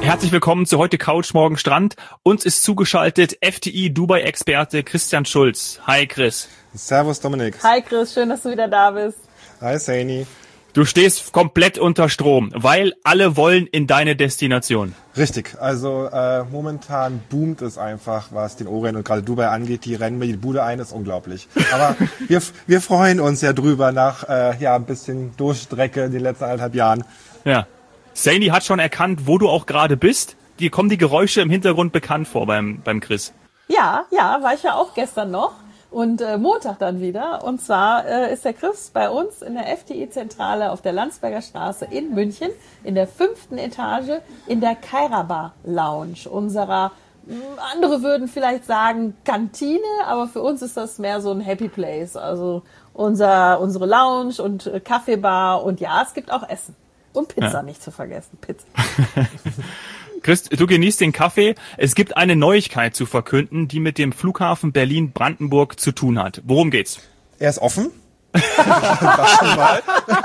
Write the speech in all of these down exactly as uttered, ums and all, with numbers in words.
Herzlich willkommen zu heute Couch, morgen Strand. Uns ist zugeschaltet F T I-Dubai-Experte Christian Schulz. Hi Chris. Servus Dominik. Hi Chris, schön, dass du wieder da bist. Hi Saini. Du stehst komplett unter Strom, weil alle wollen in deine Destination. Richtig, also äh, momentan boomt es einfach, was den Orient und gerade Dubai angeht. Die rennen mir die Bude ein, ist unglaublich. Aber wir, wir freuen uns ja drüber nach äh, ja ein bisschen Durchstrecke in den letzten eineinhalb Jahren. Ja. Saini hat schon erkannt, wo du auch gerade bist. Dir kommen die Geräusche im Hintergrund bekannt vor beim, beim Chris. Ja, ja, war ich ja auch gestern noch. Und äh, Montag dann wieder. Und zwar äh, ist der Chris bei uns in der F T I-Zentrale auf der Landsberger Straße in München in der fünften Etage in der Kairaba Lounge unserer, mh, andere würden vielleicht sagen Kantine, aber für uns ist das mehr so ein Happy Place. Also unser unsere Lounge und äh, Kaffeebar und ja, es gibt auch Essen. Und Pizza ja. Nicht zu vergessen, Pizza. Chris, du genießt den Kaffee. Es gibt eine Neuigkeit zu verkünden, die mit dem Flughafen Berlin-Brandenburg zu tun hat. Worum geht's? Er ist offen. Das schon mal.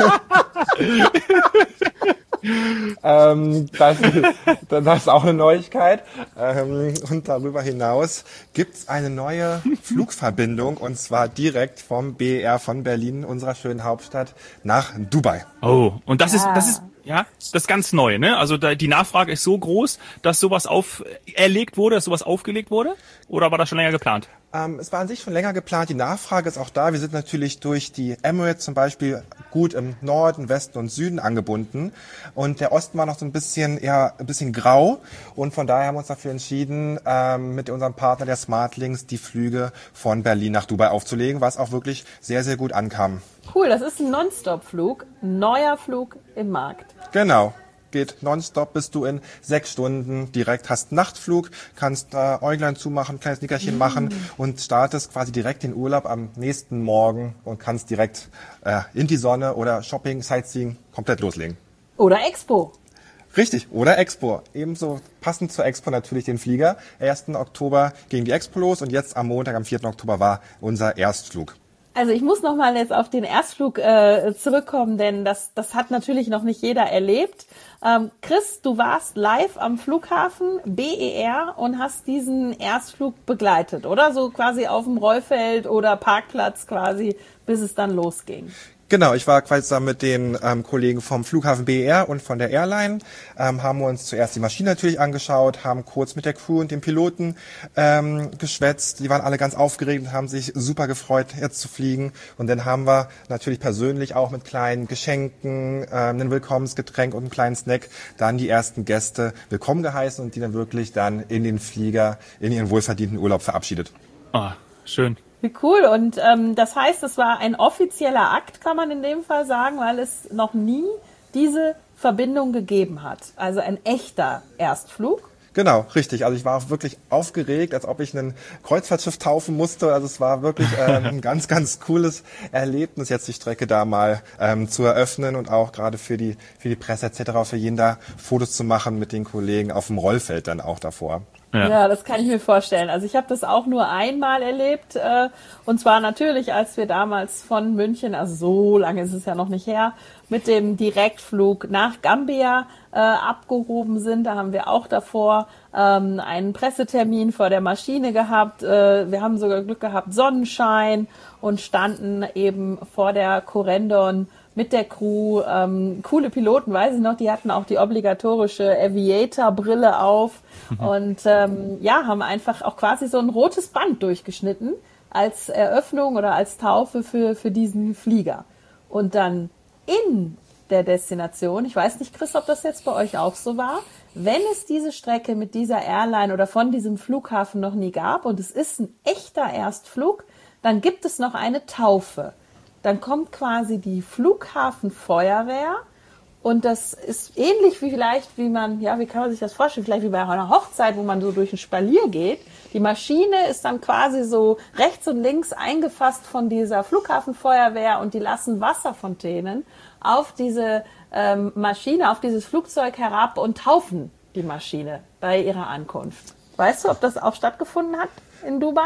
ähm, das, das ist auch eine Neuigkeit. Ähm, und darüber hinaus gibt's eine neue Flugverbindung und zwar direkt vom B E R von Berlin, unserer schönen Hauptstadt, nach Dubai. Oh, und das ja. ist, das ist, ja, das ist ganz neu, ne? Also da, die Nachfrage ist so groß, dass sowas auferlegt wurde, dass sowas aufgelegt wurde? Oder war das schon länger geplant? Ähm, es war an sich schon länger geplant. Die Nachfrage ist auch da. Wir sind natürlich durch die Emirates zum Beispiel gut im Norden, Westen und Süden angebunden. Und der Osten war noch so ein bisschen, eher ein bisschen grau. Und von daher haben wir uns dafür entschieden, ähm, mit unserem Partner der Smartlinks die Flüge von Berlin nach Dubai aufzulegen, was auch wirklich sehr, sehr gut ankam. Cool, das ist ein Non-Stop-Flug, neuer Flug im Markt. Genau. Geht nonstop, bist du in sechs Stunden direkt, hast Nachtflug, kannst äh, Äuglein zumachen, kleines Nickerchen mm. machen und startest quasi direkt den Urlaub am nächsten Morgen und kannst direkt äh, in die Sonne oder Shopping, Sightseeing komplett loslegen. Oder Expo. Richtig, oder Expo. Ebenso passend zur Expo natürlich den Flieger. ersten Oktober ging die Expo los und jetzt am Montag, am vierten Oktober war unser Erstflug. Also ich muss noch mal jetzt auf den Erstflug äh, zurückkommen, denn das das hat natürlich noch nicht jeder erlebt. Ähm, Chris, du warst live am Flughafen B E R und hast diesen Erstflug begleitet, oder? So quasi auf dem Rollfeld oder Parkplatz quasi, bis es dann losging. Genau, ich war quasi zusammen mit den ähm, Kollegen vom Flughafen B E R und von der Airline, ähm, haben uns zuerst die Maschine natürlich angeschaut, haben kurz mit der Crew und dem Piloten ähm, geschwätzt. Die waren alle ganz aufgeregt und haben sich super gefreut, jetzt zu fliegen. Und dann haben wir natürlich persönlich auch mit kleinen Geschenken, ähm, ein Willkommensgetränk und einen kleinen Snack dann die ersten Gäste willkommen geheißen und die dann wirklich dann in den Flieger, in ihren wohlverdienten Urlaub verabschiedet. Ah, schön. Wie cool. Und ähm, das heißt, es war ein offizieller Akt, kann man in dem Fall sagen, weil es noch nie diese Verbindung gegeben hat. Also ein echter Erstflug. Genau, richtig. Also ich war auch wirklich aufgeregt, als ob ich ein Kreuzfahrtschiff taufen musste. Also es war wirklich ähm, ein ganz, ganz cooles Erlebnis, jetzt die Strecke da mal ähm, zu eröffnen und auch gerade für die für die Presse et cetera, für jeden da Fotos zu machen mit den Kollegen auf dem Rollfeld dann auch davor. Ja. ja, das kann ich mir vorstellen. Also ich habe das auch nur einmal erlebt. Äh, und zwar natürlich, als wir damals von München, also so lange ist es ja noch nicht her, mit dem Direktflug nach Gambia äh, abgehoben sind. Da haben wir auch davor ähm, einen Pressetermin vor der Maschine gehabt. Äh, wir haben sogar Glück gehabt, Sonnenschein und standen eben vor der Corendon mit der Crew. Ähm, coole Piloten, weiß ich noch, die hatten auch die obligatorische Aviator-Brille auf und ähm, ja, haben einfach auch quasi so ein rotes Band durchgeschnitten als Eröffnung oder als Taufe für, für diesen Flieger. Und dann in der Destination, ich weiß nicht, Chris, ob das jetzt bei euch auch so war, wenn es diese Strecke mit dieser Airline oder von diesem Flughafen noch nie gab und es ist ein echter Erstflug, dann gibt es noch eine Taufe. Dann kommt quasi die Flughafenfeuerwehr und das ist ähnlich wie vielleicht, wie man, ja, wie kann man sich das vorstellen, vielleicht wie bei einer Hochzeit, wo man so durch ein Spalier geht. Die Maschine ist dann quasi so rechts und links eingefasst von dieser Flughafenfeuerwehr und die lassen Wasserfontänen auf diese ähm, Maschine, auf dieses Flugzeug herab und taufen die Maschine bei ihrer Ankunft. Weißt du, ob das auch stattgefunden hat in Dubai?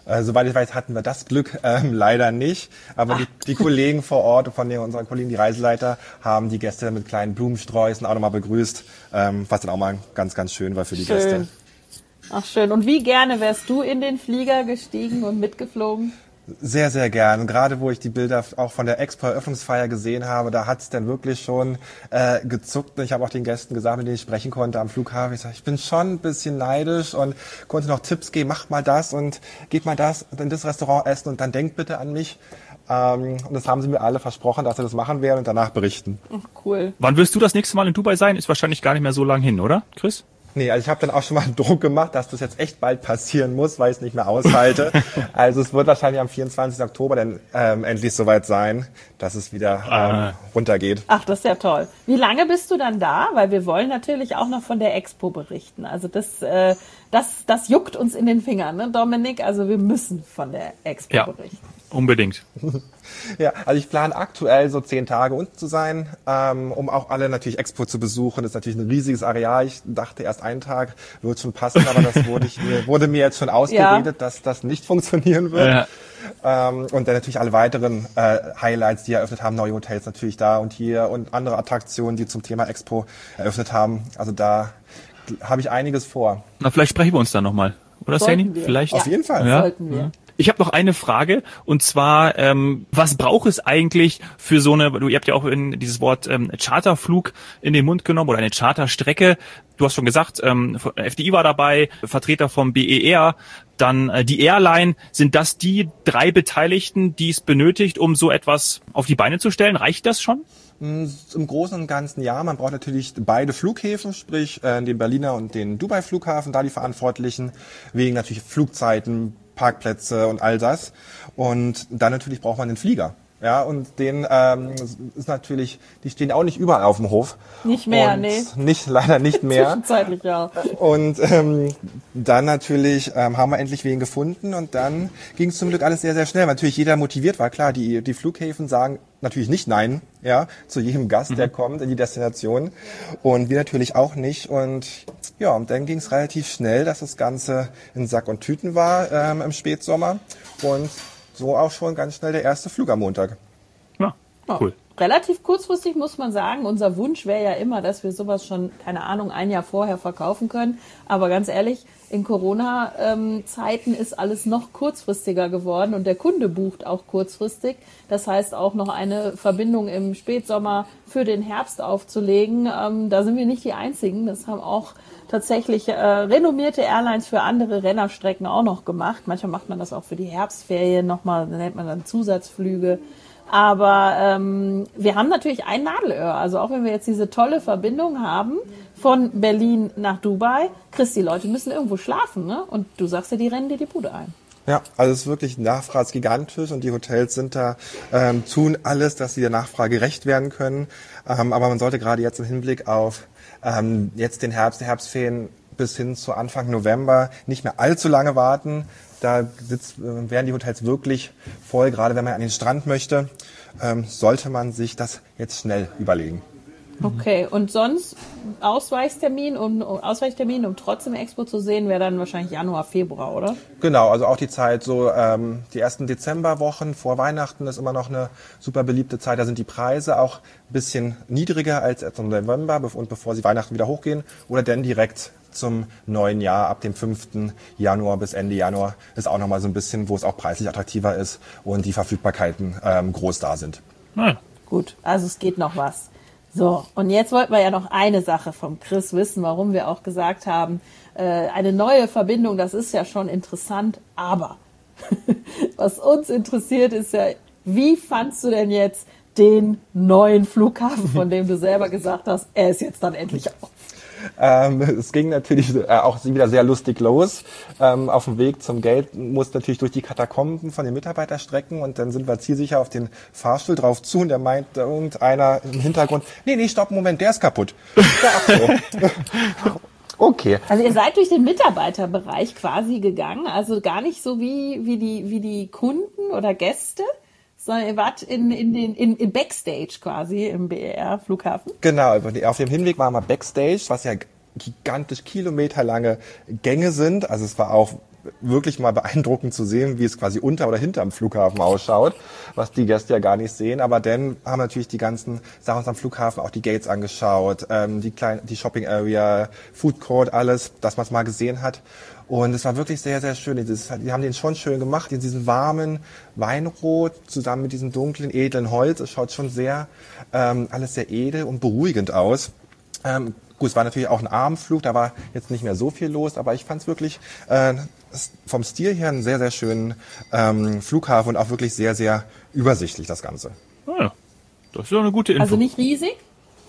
Äh, soweit ich weiß, hatten wir das Glück ähm, leider nicht. Aber die, die Kollegen vor Ort, von den, unseren Kollegen, die Reiseleiter, haben die Gäste mit kleinen Blumensträußen auch nochmal begrüßt, ähm, was dann auch mal ganz, ganz schön war für die Schön. Gäste. Ach schön. Und wie gerne wärst du in den Flieger gestiegen und mitgeflogen? Sehr, sehr gern. Und gerade wo ich die Bilder auch von der Expo-Eröffnungsfeier gesehen habe, da hat es dann wirklich schon äh, gezuckt. Ich habe auch den Gästen gesagt, mit denen ich sprechen konnte am Flughafen, ich sage, ich bin schon ein bisschen neidisch und konnte noch Tipps geben, macht mal das und geht mal das in das Restaurant essen und dann denkt bitte an mich. Ähm, und das haben sie mir alle versprochen, dass sie das machen werden und danach berichten. Ach, cool. Wann wirst du das nächste Mal in Dubai sein? Ist wahrscheinlich gar nicht mehr so lang hin, oder, Chris? Nee, also ich habe dann auch schon mal Druck gemacht, dass das jetzt echt bald passieren muss, weil ich es nicht mehr aushalte. Also es wird wahrscheinlich am vierundzwanzigsten Oktober dann ähm, endlich soweit sein, dass es wieder ähm, runtergeht. Ach, das ist ja toll. Wie lange bist du dann da? Weil wir wollen natürlich auch noch von der Expo berichten. Also das, äh, das, das juckt uns in den Fingern, ne, Dominik? Also wir müssen von der Expo ja, berichten. Unbedingt. Ja, also ich plane aktuell so zehn Tage unten zu sein, ähm, um auch alle natürlich Expo zu besuchen. Das ist natürlich ein riesiges Areal. Ich dachte erst einen Tag wird schon passen, aber das wurde, ich, wurde mir jetzt schon ausgeredet, ja, dass das nicht funktionieren wird. Ja. Ähm, und dann natürlich alle weiteren äh, Highlights, die eröffnet haben, neue Hotels natürlich da und hier und andere Attraktionen, die zum Thema Expo eröffnet haben. Also da habe ich einiges vor. Na, vielleicht sprechen wir uns dann nochmal. Oder, Sani? Vielleicht? Auf jeden Fall. Ja. Sollten wir. Ich habe noch eine Frage, und zwar, ähm, was braucht es eigentlich für so eine, du, ihr habt ja auch in dieses Wort ähm, Charterflug in den Mund genommen oder eine Charterstrecke. Du hast schon gesagt, ähm, F D I war dabei, Vertreter vom B E R, dann äh, die Airline. Sind das die drei Beteiligten, die es benötigt, um so etwas auf die Beine zu stellen? Reicht das schon? Im Großen und Ganzen ja. Man braucht natürlich beide Flughäfen, sprich äh, den Berliner und den Dubai-Flughafen, da die Verantwortlichen, wegen natürlich Flugzeiten, Parkplätze und all das. Und dann natürlich braucht man den Flieger. Ja, und den ähm, ist natürlich, die stehen auch nicht überall auf dem Hof. Nicht mehr, und nee. Nicht, leider nicht mehr. Zwischenzeitlich, ja. Und ähm, dann natürlich ähm, haben wir endlich wen gefunden und dann ging es zum Glück alles sehr, sehr schnell. Weil natürlich jeder motiviert war, klar, die, die Flughäfen sagen natürlich nicht nein, ja, zu jedem Gast, mhm. der kommt in die Destination. Und wir natürlich auch nicht. Und ja, und dann ging es relativ schnell, dass das Ganze in Sack und Tüten war ähm, im Spätsommer. Und so auch schon ganz schnell der erste Flug am Montag. Ja, cool. Ja, relativ kurzfristig muss man sagen, unser Wunsch wäre ja immer, dass wir sowas schon, keine Ahnung, ein Jahr vorher verkaufen können. Aber ganz ehrlich, in Corona-Zeiten ist alles noch kurzfristiger geworden und der Kunde bucht auch kurzfristig. Das heißt, auch noch eine Verbindung im Spätsommer für den Herbst aufzulegen. Ähm, da sind wir nicht die Einzigen. Das haben auch tatsächlich äh, renommierte Airlines für andere Rennerstrecken auch noch gemacht. Manchmal macht man das auch für die Herbstferien nochmal, nennt man dann Zusatzflüge. Aber ähm, wir haben natürlich ein Nadelöhr. Also auch wenn wir jetzt diese tolle Verbindung haben von Berlin nach Dubai, Chris, die Leute müssen irgendwo schlafen, ne? Und du sagst ja, die rennen dir die Bude ein. Ja, also es ist wirklich, Nachfrage ist gigantisch und die Hotels sind da, ähm, tun alles, dass sie der Nachfrage gerecht werden können. Ähm, aber man sollte gerade jetzt im Hinblick auf ähm, jetzt den Herbst, die Herbstferien bis hin zu Anfang November nicht mehr allzu lange warten. Da sitzt, äh, werden die Hotels wirklich voll, gerade wenn man an den Strand möchte, ähm, sollte man sich das jetzt schnell überlegen. Okay, und sonst Ausweichtermin, um, Ausweichtermin, um trotzdem Expo zu sehen, wäre dann wahrscheinlich Januar, Februar, oder? Genau, also auch die Zeit, so ähm, die ersten Dezemberwochen vor Weihnachten ist immer noch eine super beliebte Zeit. Da sind die Preise auch ein bisschen niedriger als im November und bevor sie Weihnachten wieder hochgehen. Oder dann direkt zum neuen Jahr, ab dem fünften Januar bis Ende Januar, ist auch nochmal so ein bisschen, wo es auch preislich attraktiver ist und die Verfügbarkeiten ähm, groß da sind. Ja. Gut, also es geht noch was. So, und jetzt wollten wir ja noch eine Sache vom Chris wissen, warum wir auch gesagt haben, äh, eine neue Verbindung, das ist ja schon interessant, aber was uns interessiert ist ja, wie fandst du denn jetzt den neuen Flughafen, von dem du selber gesagt hast, er ist jetzt dann endlich auf? Ähm, es ging natürlich äh, auch wieder sehr lustig los. Ähm, auf dem Weg zum Gate musste natürlich durch die Katakomben von den Mitarbeiterstrecken und dann sind wir zielsicher auf den Fahrstuhl drauf zu und der meinte irgendeiner im Hintergrund, nee, nee, stopp, Moment, der ist kaputt. Ja, ach so. Okay. Also ihr seid durch den Mitarbeiterbereich quasi gegangen, also gar nicht so wie, wie die, wie die Kunden oder Gäste, sondern ihr wart in, in den, in, in Backstage quasi im B E R-Flughafen? Genau, auf dem Hinweg waren wir Backstage, was ja gigantisch kilometerlange Gänge sind. Also es war auch wirklich mal beeindruckend zu sehen, wie es quasi unter oder hinter dem Flughafen ausschaut, was die Gäste ja gar nicht sehen. Aber dann haben natürlich die ganzen Sachen am Flughafen, auch die Gates angeschaut, ähm, die kleine, die Shopping Area, Food Court, alles, dass man es mal gesehen hat. Und es war wirklich sehr, sehr schön. Die haben den schon schön gemacht, in diesem warmen Weinrot zusammen mit diesem dunklen, edlen Holz. Es schaut schon sehr, ähm, alles sehr edel und beruhigend aus. Ähm, gut, es war natürlich auch ein Abendflug, da war jetzt nicht mehr so viel los, aber ich fand es wirklich äh, vom Stil her einen sehr, sehr schönen ähm, Flughafen und auch wirklich sehr, sehr übersichtlich das Ganze. Ah ja, das ist doch eine gute Info. Also nicht riesig,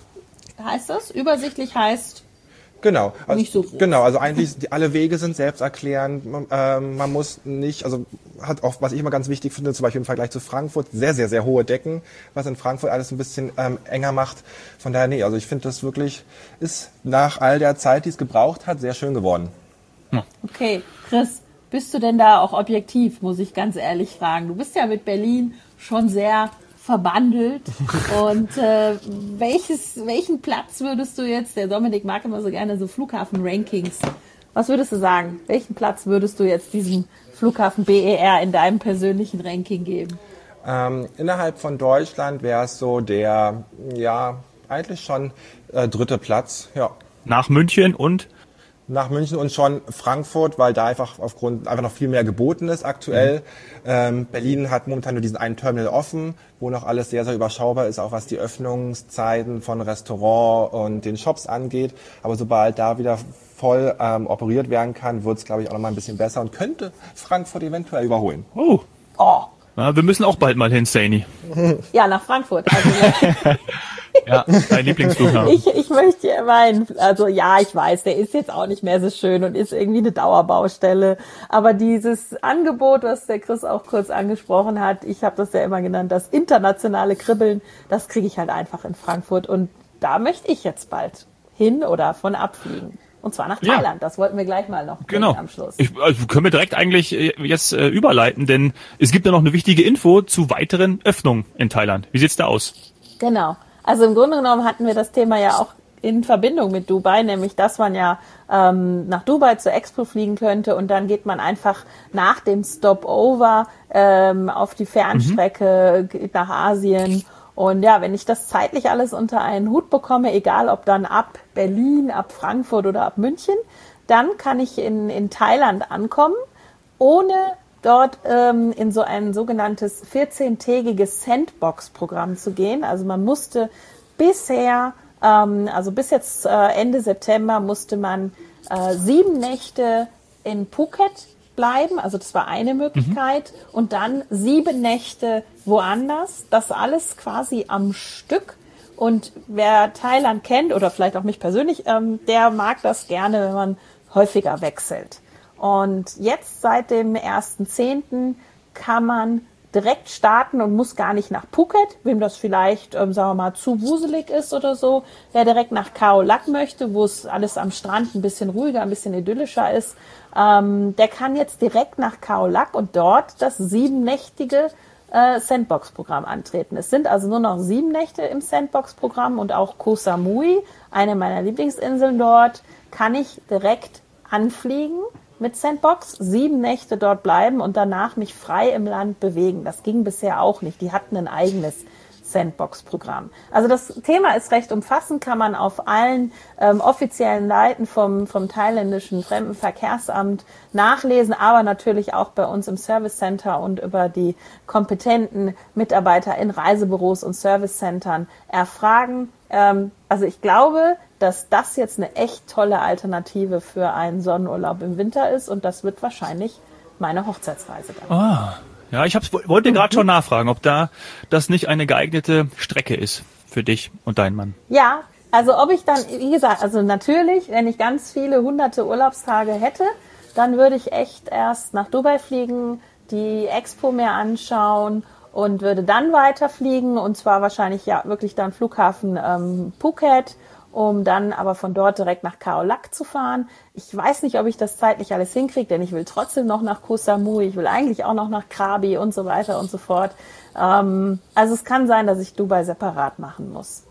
heißt das? Übersichtlich heißt... Genau, also, nicht so groß. Genau, also eigentlich die, alle Wege sind selbsterklärend. Man, ähm, man muss nicht, also hat auch, was ich immer ganz wichtig finde, zum Beispiel im Vergleich zu Frankfurt, sehr, sehr, sehr hohe Decken, was in Frankfurt alles ein bisschen ähm, enger macht. Von daher, nee, also ich finde das wirklich, ist nach all der Zeit, die es gebraucht hat, sehr schön geworden. Hm. Okay, Chris, bist du denn da auch objektiv, muss ich ganz ehrlich fragen. Du bist ja mit Berlin schon sehr verbandelt. Und äh, welches, welchen Platz würdest du jetzt, der Dominik mag immer so gerne so Flughafen-Rankings, was würdest du sagen? Welchen Platz würdest du jetzt diesem Flughafen B E R in deinem persönlichen Ranking geben? Ähm, innerhalb von Deutschland wäre es so der, ja, eigentlich schon äh, dritte Platz, ja. Nach München und? Nach München und schon Frankfurt, weil da einfach aufgrund einfach noch viel mehr geboten ist aktuell. Mhm. Ähm, Berlin hat momentan nur diesen einen Terminal offen, wo noch alles sehr, sehr überschaubar ist, auch was die Öffnungszeiten von Restaurant und den Shops angeht. Aber sobald da wieder voll ähm, operiert werden kann, wird es, glaube ich, auch noch mal ein bisschen besser und könnte Frankfurt eventuell überholen. Oh. Oh. Ja, wir müssen auch bald mal hin, Saini. Ja, nach Frankfurt. Also, ja, dein Lieblingsflughafen. Ich, ich möchte ja meinen, also ja, ich weiß, der ist jetzt auch nicht mehr so schön und ist irgendwie eine Dauerbaustelle. Aber dieses Angebot, was der Chris auch kurz angesprochen hat, ich habe das ja immer genannt, das internationale Kribbeln, das kriege ich halt einfach in Frankfurt. Und da möchte ich jetzt bald hin oder von abfliegen. Und zwar nach Thailand. Ja. Das wollten wir gleich mal noch genau. am Schluss. Ich, also können wir direkt eigentlich jetzt äh, überleiten, denn es gibt ja noch eine wichtige Info zu weiteren Öffnungen in Thailand. Wie sieht's da aus? Genau. Also im Grunde genommen hatten wir das Thema ja auch in Verbindung mit Dubai, nämlich dass man ja ähm, nach Dubai zur Expo fliegen könnte und dann geht man einfach nach dem Stopover ähm, auf die Fernstrecke mhm. nach Asien. Und ja, wenn ich das zeitlich alles unter einen Hut bekomme, egal ob dann ab Berlin, ab Frankfurt oder ab München, dann kann ich in, in Thailand ankommen, ohne dort ähm, in so ein sogenanntes vierzehntägiges Sandbox-Programm zu gehen. Also man musste bisher, ähm, also bis jetzt äh, Ende September, musste man äh, sieben Nächte in Phuket bleiben, also das war eine Möglichkeit, mhm. und dann sieben Nächte woanders, das alles quasi am Stück. Und wer Thailand kennt oder vielleicht auch mich persönlich, ähm, der mag das gerne, wenn man häufiger wechselt. Und jetzt seit dem ersten zehnten kann man direkt starten und muss gar nicht nach Phuket, wem das vielleicht, ähm, sagen wir mal, zu wuselig ist oder so. Wer direkt nach Khao Lak möchte, wo es alles am Strand ein bisschen ruhiger, ein bisschen idyllischer ist, ähm, der kann jetzt direkt nach Khao Lak und dort das siebennächtige äh, Sandbox-Programm antreten. Es sind also nur noch sieben Nächte im Sandbox-Programm und auch Koh Samui, eine meiner Lieblingsinseln dort, kann ich direkt anfliegen mit Sandbox, sieben Nächte dort bleiben und danach mich frei im Land bewegen. Das ging bisher auch nicht. Die hatten ein eigenes Sandbox-Programm. Also das Thema ist recht umfassend, kann man auf allen ähm, offiziellen Seiten vom, vom thailändischen Fremdenverkehrsamt nachlesen, aber natürlich auch bei uns im Service Center und über die kompetenten Mitarbeiter in Reisebüros und Service Centern erfragen. Ähm, also ich glaube, dass das jetzt eine echt tolle Alternative für einen Sonnenurlaub im Winter ist und das wird wahrscheinlich meine Hochzeitsreise dann. Ah, ja, ich hab's, wollte gerade schon nachfragen, ob da das nicht eine geeignete Strecke ist für dich und deinen Mann. Ja, also ob ich dann, wie gesagt, also natürlich, wenn ich ganz viele hunderte Urlaubstage hätte, dann würde ich echt erst nach Dubai fliegen, die Expo mir anschauen und würde dann weiterfliegen und zwar wahrscheinlich ja wirklich dann Flughafen ähm, Phuket, um dann aber von dort direkt nach Khao Lak zu fahren. Ich weiß nicht, ob ich das zeitlich alles hinkriege, denn ich will trotzdem noch nach Koh Samui, ich will eigentlich auch noch nach Krabi und so weiter und so fort. Ähm, also es kann sein, dass ich Dubai separat machen muss.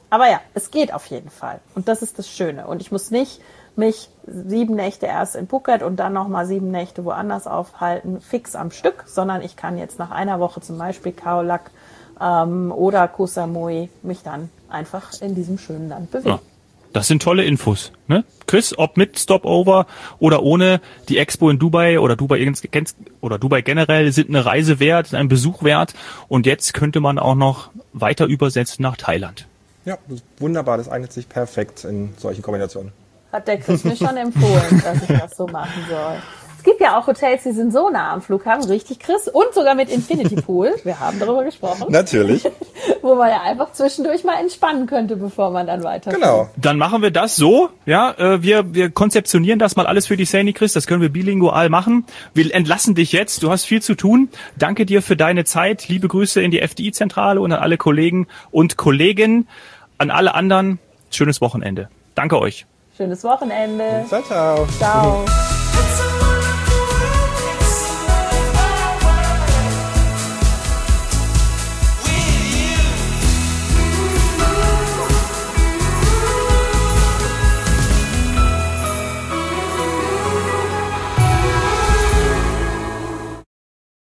Aber ja, es geht auf jeden Fall. Und das ist das Schöne. Und ich muss nicht mich sieben Nächte erst in Phuket und dann nochmal sieben Nächte woanders aufhalten, fix am Stück, sondern ich kann jetzt nach einer Woche zum Beispiel Khao Lak ähm, oder Koh Samui mich dann einfach in diesem schönen Land bewegen. Ja, das sind tolle Infos. Ne? Chris, ob mit Stopover oder ohne, die Expo in Dubai oder Dubai oder Dubai generell sind eine Reise wert, ein Besuch wert. Und jetzt könnte man auch noch weiter übersetzen nach Thailand. Ja, wunderbar, das eignet sich perfekt in solchen Kombinationen. Hat der Chris mir schon empfohlen, dass ich das so machen soll. Es gibt ja auch Hotels, die sind so nah am Flughafen, richtig, Chris? Und sogar mit Infinity Pool. Wir haben darüber gesprochen. Natürlich. Wo man ja einfach zwischendurch mal entspannen könnte, bevor man dann weiterfährt. Genau. Dann machen wir das so, ja, äh, wir, wir konzeptionieren das mal alles für die Sandy, Chris, das können wir bilingual machen. Wir entlassen dich jetzt, du hast viel zu tun. Danke dir für deine Zeit, liebe Grüße in die F D I-Zentrale und an alle Kollegen und Kolleginnen, an alle anderen, schönes Wochenende. Danke euch. Schönes Wochenende. Ciao, ciao. Ciao.